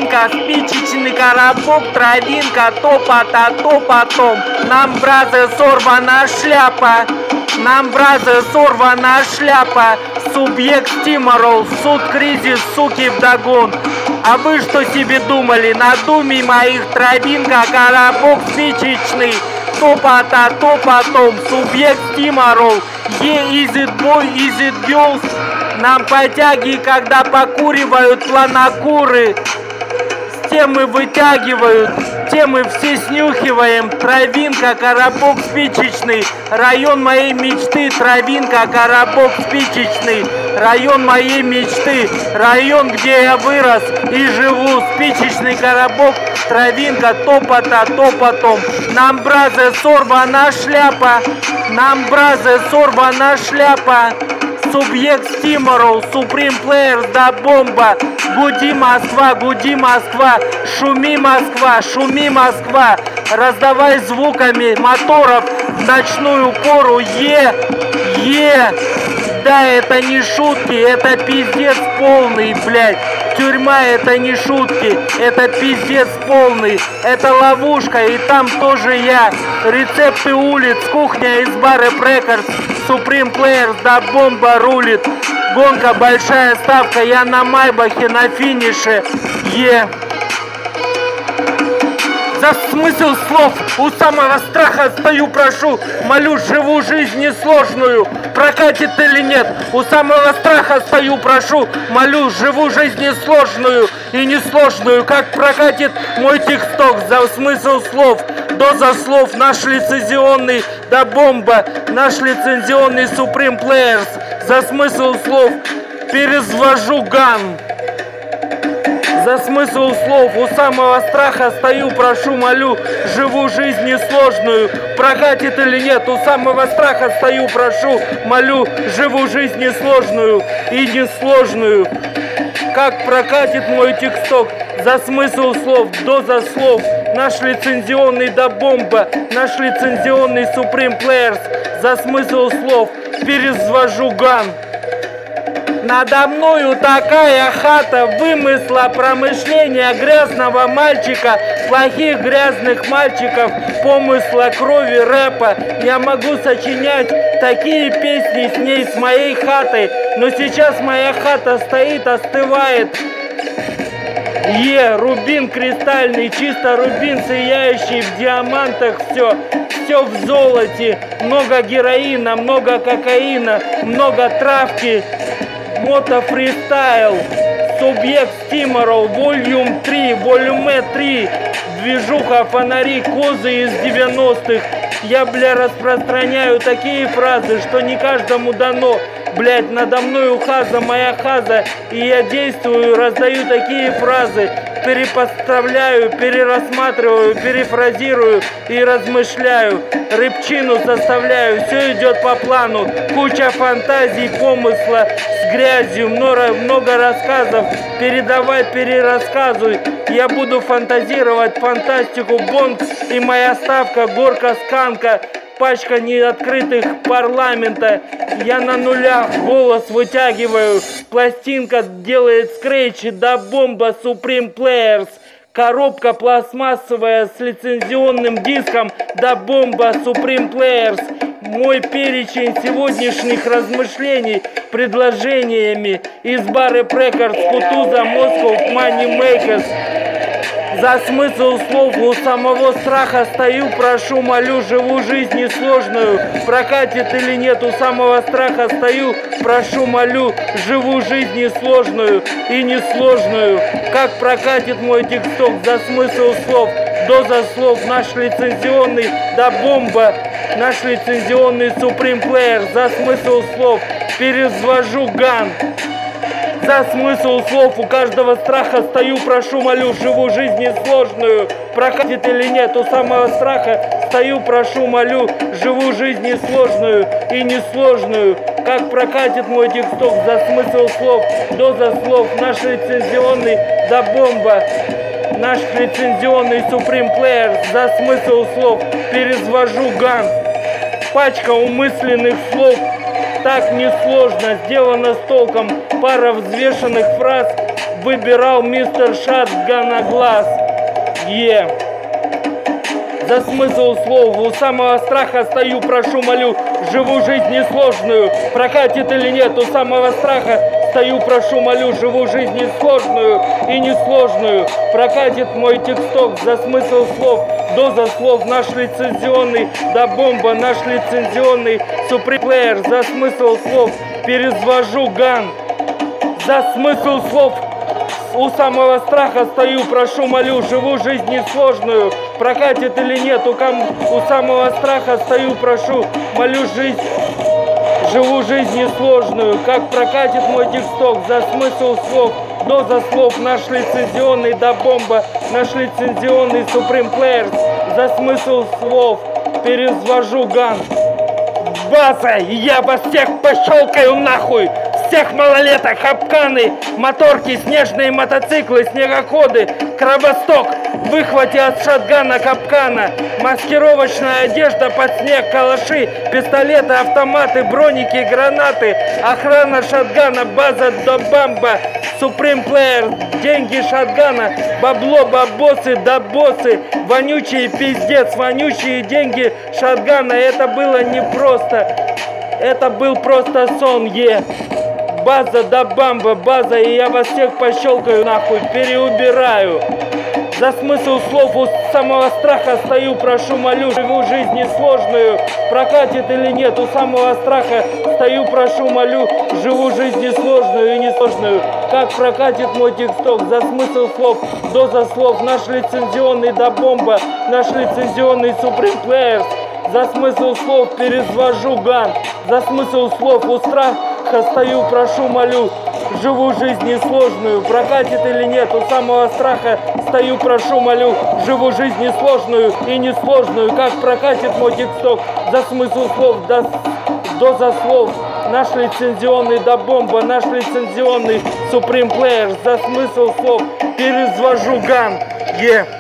травинка, спичечный коробок, травинка, топота, топотом. Нам, бразер, сорвана шляпа. Нам, бразер, сорвана шляпа. Субъект стиморол, суд, кризис, суки вдогон. А вы что себе думали? На думе моих травинка, коробок спичечный. Топота, топотом. Субъект стиморол. Is it boy, is it girls? Нам потяги, когда покуривают планокуры. Темы вытягивают, темы все снюхиваем. Травинка, коробок спичечный. Район моей мечты. Травинка, коробок спичечный. Район моей мечты. Район, где я вырос и живу. Спичечный коробок. Травинка, топота, топотом. Нам, бразер, сорвана шляпа. Нам, бразер, сорвана шляпа. Субъект стиморол, Supreme Players, да бомба. Гуди Москва, гуди Москва. Шуми Москва, шуми Москва. Раздавай звуками моторов в ночную пору. Да, это не шутки, это пиздец полный, блядь. Тюрьма это не шутки, это пиздец полный. Это ловушка, и там тоже я. Рецепты улиц, кухня из бара Рекордс. Supreme Players, да бомба рулит. Гонка, большая ставка, я на Майбахе на финише. За смысл слов у самого страха стою, прошу, молю, живу жизнь несложную. Прокатит или нет? У самого страха стою, прошу, молю, живу жизнь несложную и несложную. Как прокатит мой тикток? За смысл слов, доза слов, наш лицензионный, да бомба, наш лицензионный Supreme Players. За смысл слов перезвожу ган. За смысл слов у самого страха стою, прошу, молю, живу жизнь несложную. Прокатит или нет? У самого страха стою, прошу, молю, живу жизнь несложную и несложную. Как прокатит мой тикток? За смысл слов, доза слов, наш лицензионный, да бомба, наш лицензионный Supreme Players. За смысл слов перезвожу ган. Надо мною такая хата вымысла, промышления грязного мальчика, плохих грязных мальчиков, помысла крови рэпа. Я могу сочинять такие песни с ней, с моей хатой, но сейчас моя хата стоит, остывает. Рубин кристальный, чисто рубин, сияющий в диамантах, все в золоте, много героина, много кокаина, много травки. Мото фристайл, субъект стиморол, волюм 3, волюме 3, движуха, фонари, козы из 90-х. Я, бля, распространяю такие фразы, что не каждому дано. Блять, надо мной ухаза, моя хаза, и я действую, раздаю такие фразы, перепоставляю, перерассматриваю, перефразирую и размышляю, рыбчину составляю, все идет по плану, куча фантазий, помысла с грязью, много рассказов, передавай, перерассказывай, я буду фантазировать фантастику, бонг и моя ставка, горка, сканка, пачка неоткрытых парламента. Я на нулях голос вытягиваю. Пластинка делает скретчи, да бомба Supreme Players. Коробка пластмассовая с лицензионным диском, да бомба Supreme Players. Мой перечень сегодняшних размышлений предложениями из бара Рекордс, Кутуза, Moscow, Money Makers. За смысл слов у самого страха стою, прошу, молю, живу жизнь несложную. Прокатит или нет? У самого страха стою, прошу, молю, живу жизнь несложную и несложную. Как прокатит мой тикток? За смысл слов, доза слов, наш лицензионный, да бомба, наш лицензионный Supreme Player. За смысл слов перезвожу ган. За смысл слов у каждого страха стою, прошу, молю, живу жизнь несложную. Прокатит или нет? У самого страха стою, прошу, молю, живу жизнь несложную и несложную. Как прокатит мой тикток? За смысл слов, доза слов, наш лицензионный, да бомба, наш лицензионный Supreme Player. За смысл слов перезвожу ган. Пачка умысленных слов. Так несложно, сделано с толком, пара взвешенных фраз, выбирал мистер Шатгана глаз. За смысл слов у самого страха стою, прошу, молю, живу жизнь несложную. Прокатит или нет, у самого страха стою, прошу, молю, живу жизнь несложную и несложную. Прокатит мой тексток за смысл слов, доза слов, наш лицензионный, да бомба, наш лицензионный суприплеер. За смысл слов перезвожу ган. За смысл слов у самого страха стою, прошу, молю, живу жизнь несложную. Прокатит или нет, у самого страха стою, прошу, молю, живу жизнь несложную. Как прокатит мой тексток за смысл слов, доза слов, наш лицензионный, да бомба, наш лицензионный Supreme Players. За смысл слов перезвожу ган. База, я вас всех пощелкаю нахуй! Всех малолеток, хапканы, моторки, снежные мотоциклы, снегоходы, кровосток, выхвати от шотгана капкана, маскировочная одежда под снег, калаши, пистолеты, автоматы, броники, гранаты, охрана шотгана, база до бамба, Supreme Player, деньги шотгана, бабло, бабосы, да боссы, вонючие пиздец, вонючие деньги шотгана. Это было непросто, это был просто сон, База да бамба, база, и я вас всех пощелкаю нахуй, переубираю. За смысл слов у самого страха стою, прошу, молю, живу жизнь несложную. Прокатит или нет, у самого страха стою, прошу, молю, живу жизнь несложную и несложную. Как прокатит мой тексток за смысл слов, доза слов, наш лицензионный, да бомба, наш лицензионный Supreme Players. За смысл слов перезвожу ган, за смысл слов у страха стою, прошу, молю, живу жизнь несложную. Прокатит или нет, у самого страха стою, прошу, молю, живу жизнь несложную и несложную. Как прокатит мой тексток за смысл слов, доза слов, наш лицензионный, да бомба, наш лицензионный Supreme Player. За смысл слов перезвожу ган,